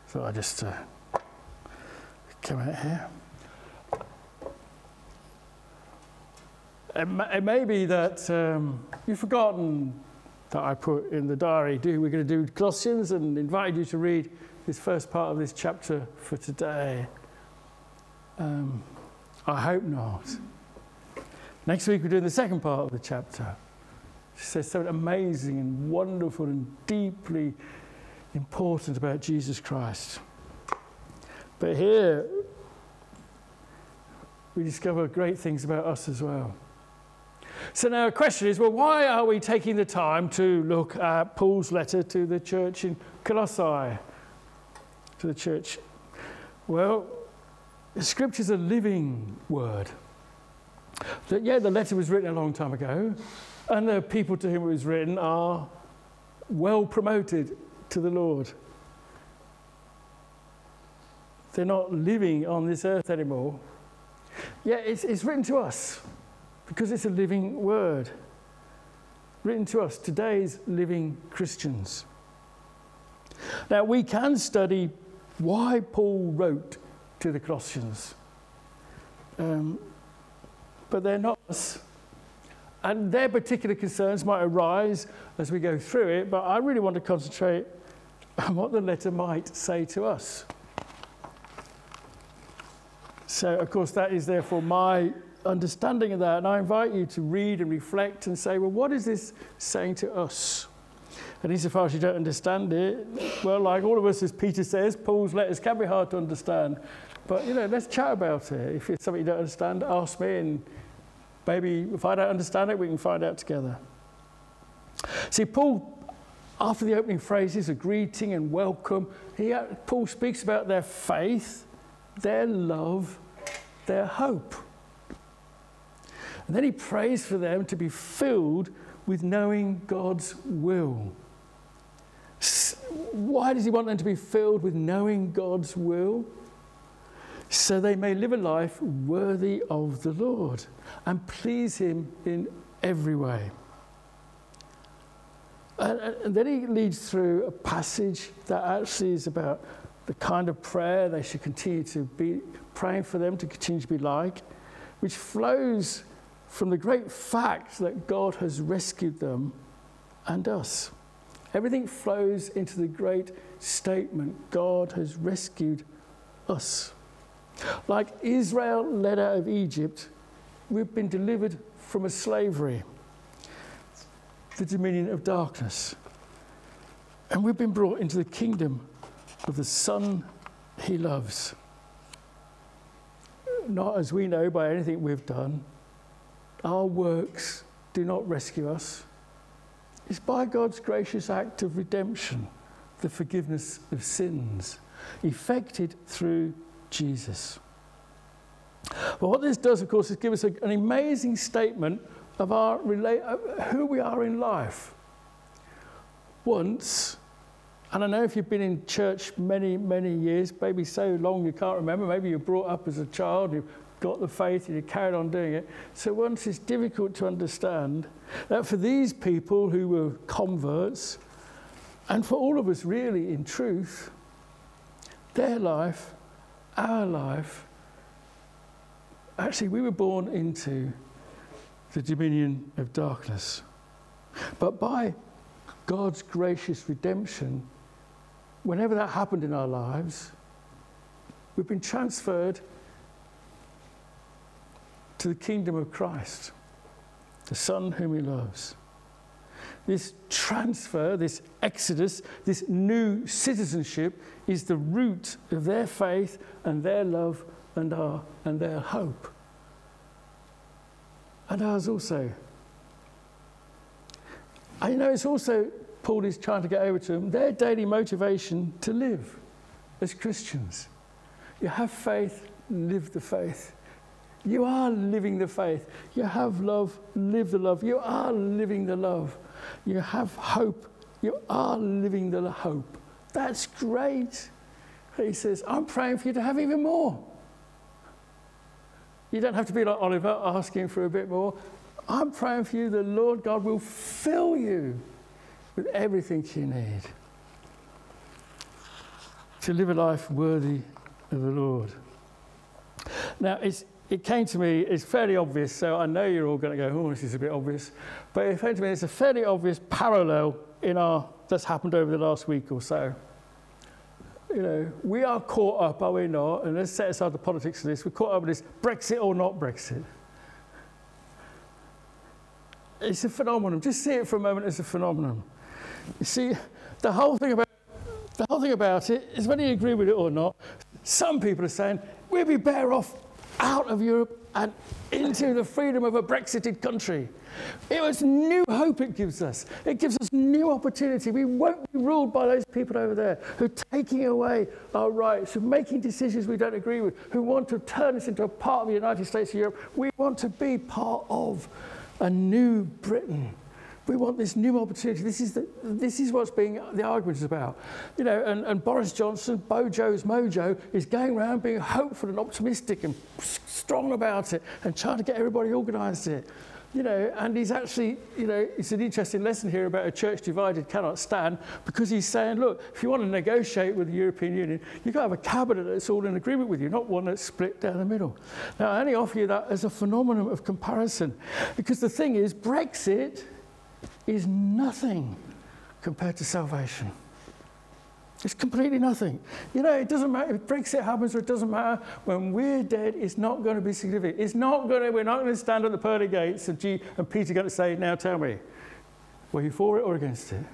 thought I'd just come out here. It may be that you've forgotten that I put in the diary, we're going to do Colossians, and invited you to read this first part of this chapter for today. I hope not. Next week we're doing the second part of the chapter. It says something amazing and wonderful and deeply important about Jesus Christ. But here we discover great things about us as well. So now the question is, well, why are we taking the time to look at Paul's letter to the church in Colossae? To the church. Well, the Scripture's a living word. The letter was written a long time ago, and the people to whom it was written are well promoted to the Lord. They're not living on this earth anymore. Yet it's written to us because it's a living word. Written to us, today's living Christians. Now, we can study why Paul wrote to the Colossians. But they're not us. And their particular concerns might arise as we go through it, but I really want to concentrate on what the letter might say to us. So, of course, that is therefore my understanding of that. And I invite you to read and reflect and say, well, what is this saying to us? And insofar as you don't understand it, well, like all of us, as Peter says, Paul's letters can be hard to understand. But, let's chat about it. If it's something you don't understand, ask me, and maybe if I don't understand it, we can find out together. See, Paul, after the opening phrases of greeting and welcome, Paul speaks about their faith, their love, their hope. And then he prays for them to be filled with knowing God's will. Why does he want them to be filled with knowing God's will? So they may live a life worthy of the Lord and please him in every way. And then he leads through a passage that actually is about the kind of prayer they should continue to be praying for them to continue to be like, which flows from the great fact that God has rescued them and us. Everything flows into the great statement, God has rescued us. Like Israel led out of Egypt, we've been delivered from a slavery, the dominion of darkness. And we've been brought into the kingdom of the Son he loves. Not as we know by anything we've done. Our works do not rescue us. It's by God's gracious act of redemption, the forgiveness of sins, effected through Jesus. But what this does, of course, is give us an amazing statement of who we are in life. Once, and I know if you've been in church many, many years, maybe so long you can't remember, maybe you were brought up as a child, you've got the faith and you carried on doing it. So once it's difficult to understand that for these people who were converts, and for all of us really in truth, their life, our life, actually we were born into the dominion of darkness. But by God's gracious redemption, whenever that happened in our lives, we've been transferred to the kingdom of Christ, the Son whom he loves. This transfer, this exodus, this new citizenship is the root of their faith and their love and their hope. And ours also. And it's also, Paul is trying to get over to them, their daily motivation to live as Christians. You have faith, live the faith. You are living the faith. You have love, live the love. You are living the love. You have hope. You are living the hope. That's great. He says, I'm praying for you to have even more. You don't have to be like Oliver asking for a bit more. I'm praying for you, the Lord God will fill you with everything you need to live a life worthy of the Lord. Now, it came to me, it's fairly obvious, so I know you're all going to go, oh, this is a bit obvious. But it came to me, it's a fairly obvious parallel that's happened over the last week or so. You know, we are caught up, are we not? And let's set aside the politics of this. We're caught up with this Brexit or not Brexit. It's a phenomenon. Just see it for a moment as a phenomenon. You see, the whole thing about it is whether you agree with it or not, some people are saying, we'd be better off out of Europe and into the freedom of a Brexited country. It was new hope it gives us. It gives us new opportunity. We won't be ruled by those people over there who are taking away our rights, who are making decisions we don't agree with, who want to turn us into a part of the United States of Europe. We want to be part of a new Britain. We want this new opportunity. This is what's being the argument is about. You know, and Boris Johnson, Bojo's mojo, is going around being hopeful and optimistic and strong about it and trying to get everybody organised it. You know, and he's actually, you know, it's an interesting lesson here about a church divided cannot stand, because he's saying, look, if you want to negotiate with the European Union, you've got to have a cabinet that's all in agreement with you, not one that's split down the middle. Now, I only offer you that as a phenomenon of comparison, because the thing is, Brexit is nothing compared to salvation. It's completely nothing. You know, it doesn't matter if Brexit happens or it doesn't matter. When we're dead, it's not going to be significant. We're not going to stand at the pearly gates and Peter going to say, now tell me, were you for it or against it?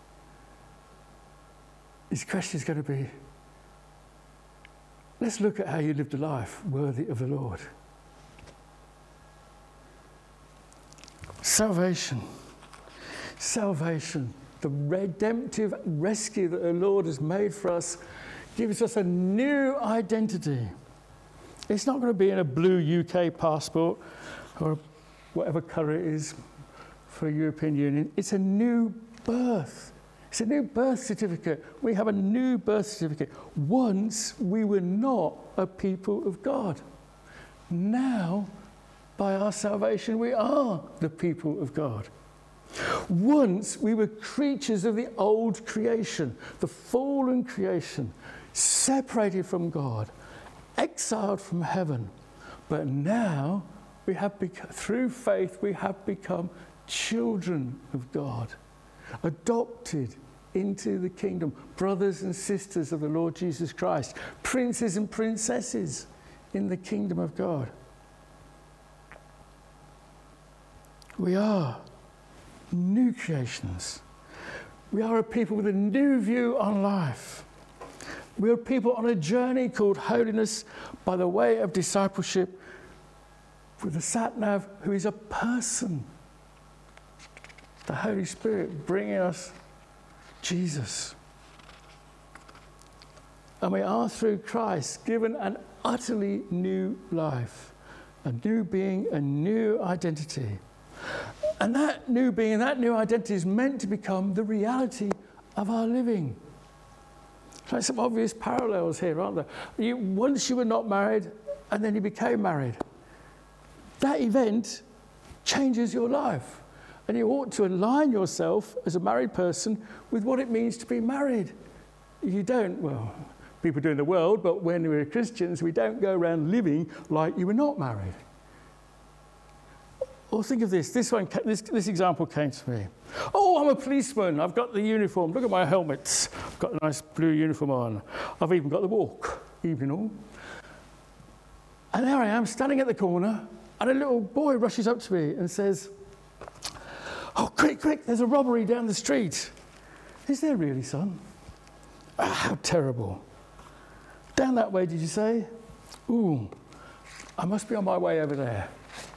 His question is going to be, let's look at how you lived a life worthy of the Lord. Salvation, the redemptive rescue that the Lord has made for us, gives us a new identity. It's not going to be in a blue UK passport or whatever colour it is for the European Union. It's a new birth. It's a new birth certificate. We have a new birth certificate. Once we were not a people of God. Now, by our salvation, we are the people of God. Once we were creatures of the old creation, the fallen creation, separated from God, exiled from heaven. But now, through faith, we have become children of God, adopted into the kingdom, brothers and sisters of the Lord Jesus Christ, princes and princesses in the kingdom of God. We are new creations. We are a people with a new view on life. We are people on a journey called holiness by the way of discipleship with the sat-nav, who is a person. The Holy Spirit bringing us Jesus. And we are, through Christ, given an utterly new life, a new being, a new identity. And that new being, that new identity is meant to become the reality of our living. There's some obvious parallels here, aren't there? Once you were not married, and then you became married. That event changes your life. And you ought to align yourself as a married person with what it means to be married. You don't, well, people do in the world, but when we're Christians, we don't go around living like you were not married. Or think of this. This example came to me. Oh, I'm a policeman. I've got the uniform. Look at my helmet. I've got a nice blue uniform on. I've even got the walk, evening all. And there I am, standing at the corner, and a little boy rushes up to me and says, oh, quick, there's a robbery down the street. Is there really, son? Ah, how terrible. Down that way, did you say? Ooh, I must be on my way over there.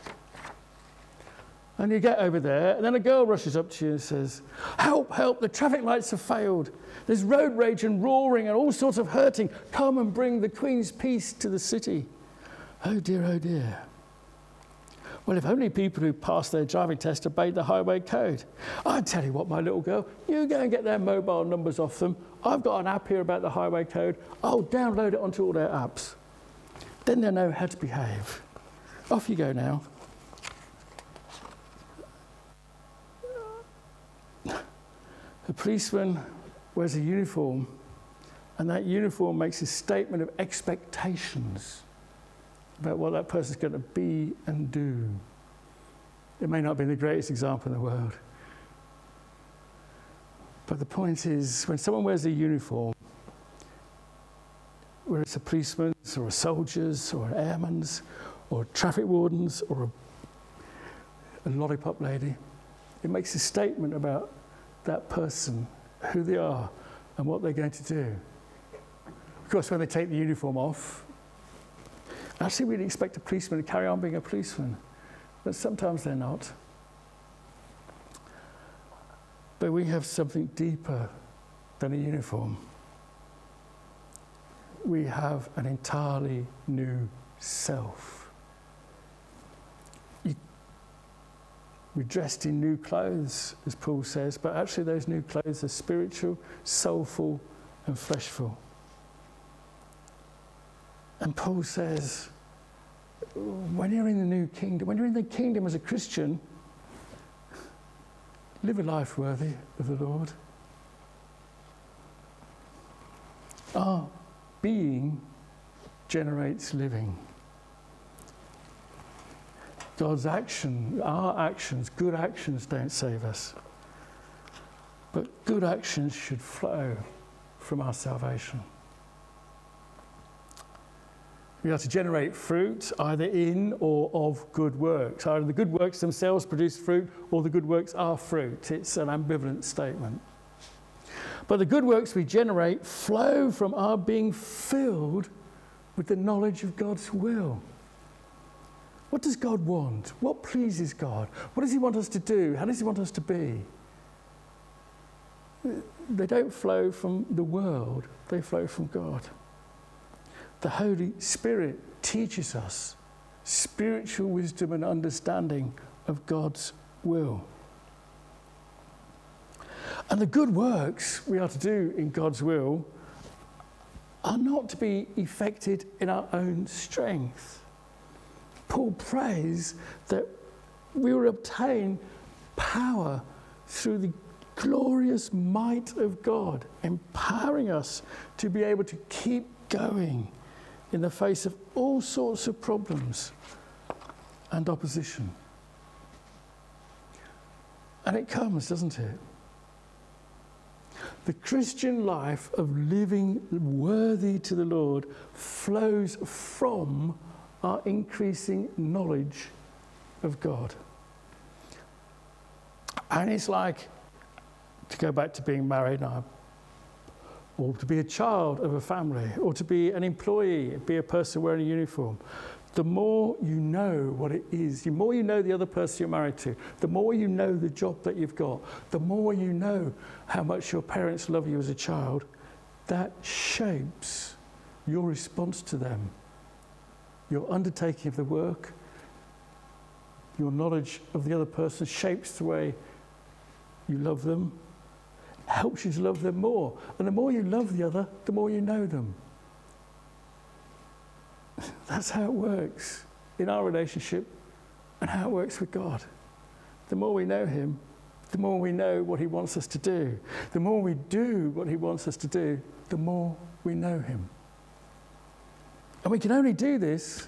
And you get over there, and then a girl rushes up to you and says, help, the traffic lights have failed. There's road rage and roaring and all sorts of hurting. Come and bring the Queen's peace to the city. Oh dear, oh dear. Well, if only people who passed their driving test obeyed the highway code. I tell you what, my little girl, you go and get their mobile numbers off them. I've got an app here about the highway code. I'll download it onto all their apps. Then they'll know how to behave. Off you go now. The policeman wears a uniform And that uniform makes a statement of expectations about what that person's going to be and do. It may not be the greatest example in the world. But the point is, when someone wears a uniform, whether it's a policeman's or a soldier's or an airman's or a traffic warden's or a lollipop lady, it makes a statement about that person, who they are and what they're going to do. Of course, when they take the uniform off, actually we'd expect a policeman to carry on being a policeman, but sometimes they're not. But we have something deeper than a uniform. We have an entirely new self. We're dressed in new clothes, as Paul says, but actually those new clothes are spiritual, soulful, and fleshful. And Paul says, when you're in the new kingdom, when you're in the kingdom as a Christian, live a life worthy of the Lord. Our being generates living. God's action, our actions, good actions don't save us. But good actions should flow from our salvation. We are to generate fruit either in or of good works. Either the good works themselves produce fruit or the good works are fruit. It's an ambivalent statement. But the good works we generate flow from our being filled with the knowledge of God's will. What does God want? What pleases God? What does he want us to do? How does he want us to be? They don't flow from the world, they flow from God. The Holy Spirit teaches us spiritual wisdom and understanding of God's will. And the good works we are to do in God's will are not to be effected in our own strength. Paul prays that we will obtain power through the glorious might of God, empowering us to be able to keep going in the face of all sorts of problems and opposition. And it comes, doesn't it? The Christian life of living worthy to the Lord flows from our increasing knowledge of God. And it's like, to go back to being married now, or to be a child of a family, or to be an employee, be a person wearing a uniform. The more you know what it is, the more you know the other person you're married to, the more you know the job that you've got, the more you know how much your parents love you as a child, that shapes your response to them. Your undertaking of the work, your knowledge of the other person shapes the way you love them, helps you to love them more. And the more you love the other, the more you know them. That's how it works in our relationship and how it works with God. The more we know him, the more we know what he wants us to do. The more we do what he wants us to do, the more we know him. And we can only do this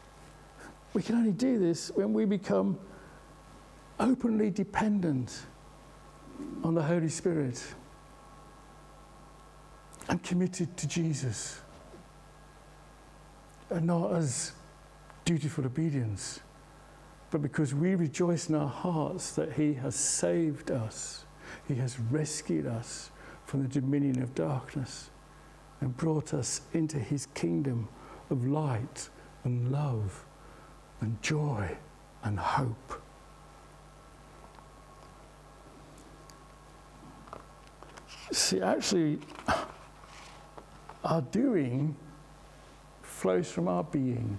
when we become openly dependent on the Holy Spirit and committed to Jesus, and not as dutiful obedience, but because we rejoice in our hearts that he has saved us, he has rescued us from the dominion of darkness and brought us into his kingdom of light and love and joy and hope. See, actually, our doing flows from our being.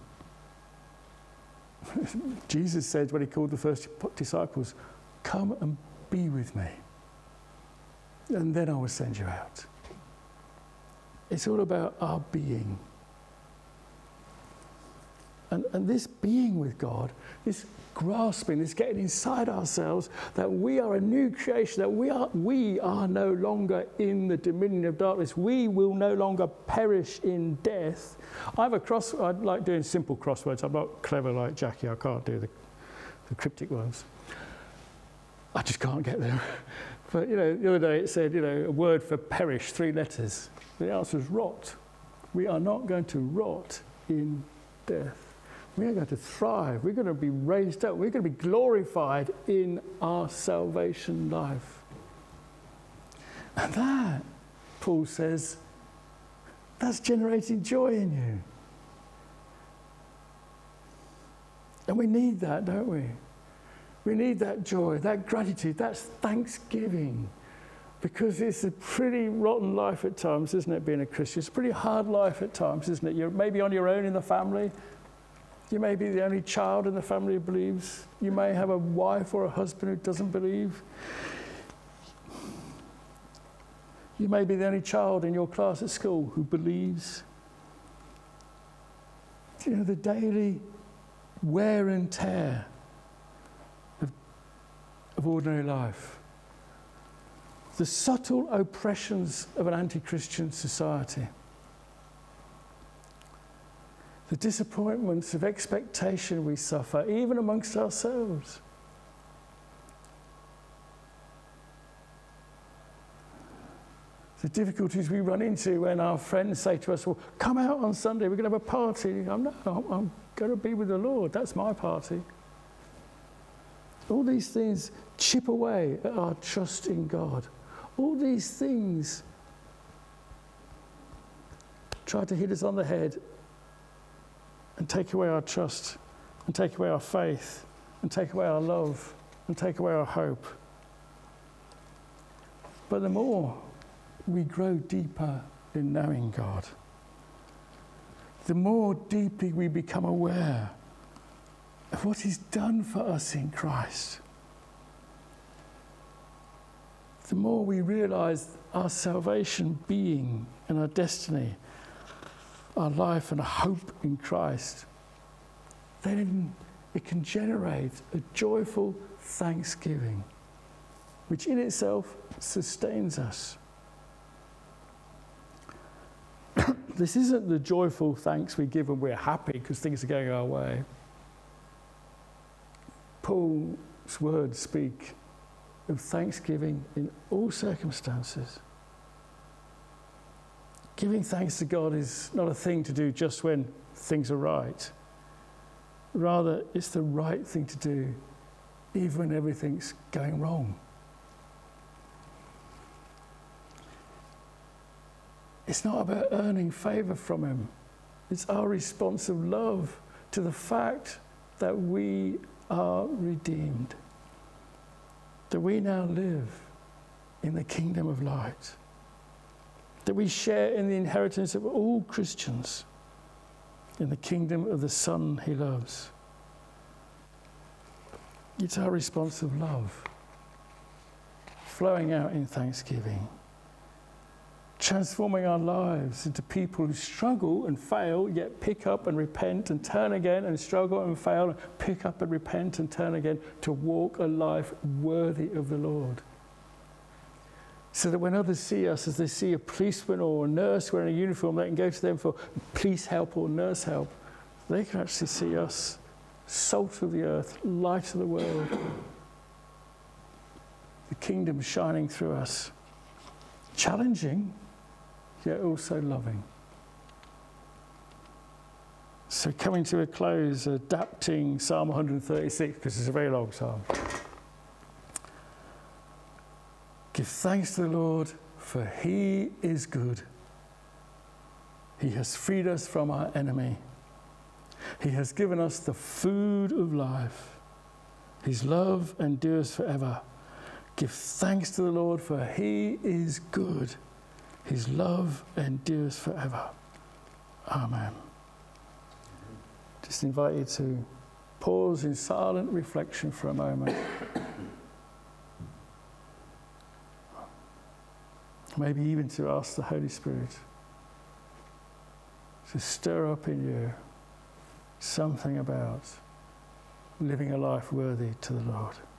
Jesus said when he called the first disciples, "Come and be with me, and then I will send you out." It's all about our being. And this being with God, this grasping, this getting inside ourselves that we are a new creation, that we are no longer in the dominion of darkness. We will no longer perish in death. I like doing simple crosswords. I'm not clever like Jackie. I can't do the cryptic ones. I just can't get there. But, the other day it said, a word for perish, 3 letters. The answer is rot. We are not going to rot in death. We are going to thrive. We're going to be raised up. We're going to be glorified in our salvation life. And that, Paul says, that's generating joy in you. And we need that, don't we? We need that joy, that gratitude, that's thanksgiving. Because it's a pretty rotten life at times, isn't it, being a Christian? It's a pretty hard life at times, isn't it? You're maybe on your own in the family. You may be the only child in the family who believes. You may have a wife or a husband who doesn't believe. You may be the only child in your class at school who believes. The daily wear and tear of ordinary life. The subtle oppressions of an anti-Christian society. The disappointments of expectation we suffer, even amongst ourselves. The difficulties we run into when our friends say to us, well, come out on Sunday, we're going to have a party. I'm going to be with the Lord, that's my party. All these things chip away at our trust in God. All these things try to hit us on the head and take away our trust, and take away our faith, and take away our love, and take away our hope. But the more we grow deeper in knowing God, the more deeply we become aware of what He's done for us in Christ, the more we realize our salvation being and our destiny, our life and hope in Christ, then it can generate a joyful thanksgiving, which in itself sustains us. This isn't the joyful thanks we give when we're happy because things are going our way. Paul's words speak of thanksgiving in all circumstances. Giving thanks to God is not a thing to do just when things are right. Rather, it's the right thing to do even when everything's going wrong. It's not about earning favour from Him. It's our response of love to the fact that we are redeemed, that we now live in the kingdom of light, that we share in the inheritance of all Christians in the kingdom of the Son He loves. It's our response of love, flowing out in thanksgiving, transforming our lives into people who struggle and fail, yet pick up and repent and turn again, and struggle and fail, and pick up and repent and turn again, to walk a life worthy of the Lord. So that when others see us, as they see a policeman or a nurse wearing a uniform, they can go to them for police help or nurse help. They can actually see us, salt of the earth, light of the world, the kingdom shining through us, challenging, yet also loving. So coming to a close, adapting Psalm 136, because it's a very long psalm. Give thanks to the Lord, for He is good. He has freed us from our enemy. He has given us the food of life. His love endures forever. Give thanks to the Lord, for He is good. His love endures forever. Amen. Just invite you to pause in silent reflection for a moment. Maybe even to ask the Holy Spirit to stir up in you something about living a life worthy to the Lord.